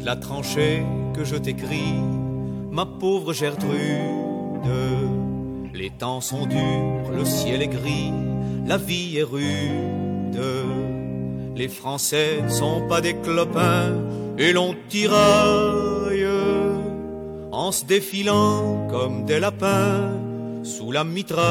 de la tranchée que je t'écris, ma pauvre Gertrude. Les temps sont durs, le ciel est gris, la vie est rude. Les Français sont pas des clopins et l'on tiraille en se défilant comme des lapins sous la mitraille.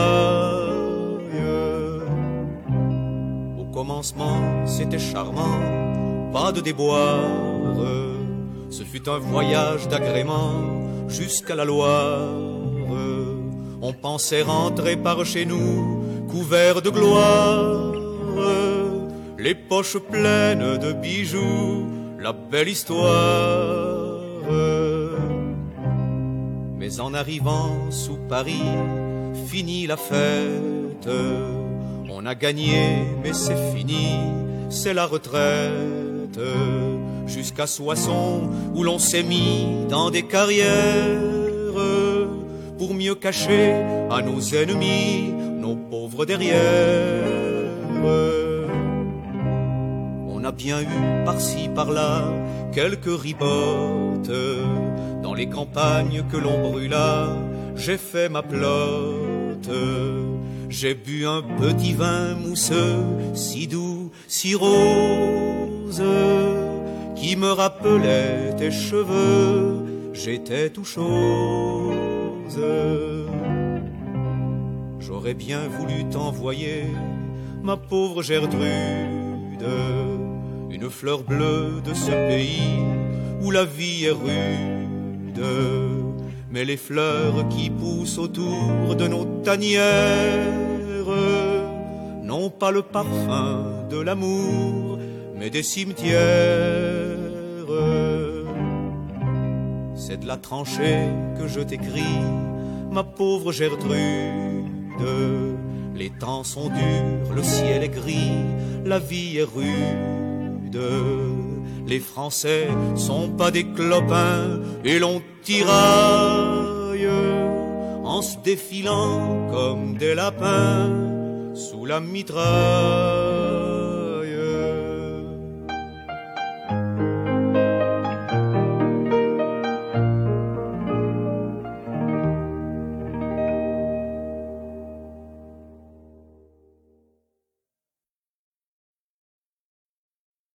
Au commencement, c'était charmant, pas de déboire. Ce fut un voyage d'agrément jusqu'à la Loire. On pensait rentrer par chez nous, couverts de gloire, les poches pleines de bijoux, la belle histoire. Mais en arrivant sous Paris, fini la fête. On a gagné, mais c'est fini, c'est la retraite. Jusqu'à Soissons, où l'on s'est mis dans des carrières pour mieux cacher à nos ennemis nos pauvres derrières. On a bien eu par-ci par-là quelques ribottes. Dans les campagnes que l'on brûla, j'ai fait ma pelote. J'ai bu un petit vin mousseux, si doux, si rose, qui me rappelait tes cheveux, j'étais tout chose. J'aurais bien voulu t'envoyer, ma pauvre Gertrude, une fleur bleue de ce pays où la vie est rude. Mais les fleurs qui poussent autour de nos tanières n'ont pas le parfum de l'amour, mais des cimetières. C'est de la tranchée que je t'écris, ma pauvre Gertrude. Les temps sont durs, le ciel est gris, la vie est rude. Les Français sont pas des clopins et l'on tiraille en se défilant comme des lapins sous la mitraille.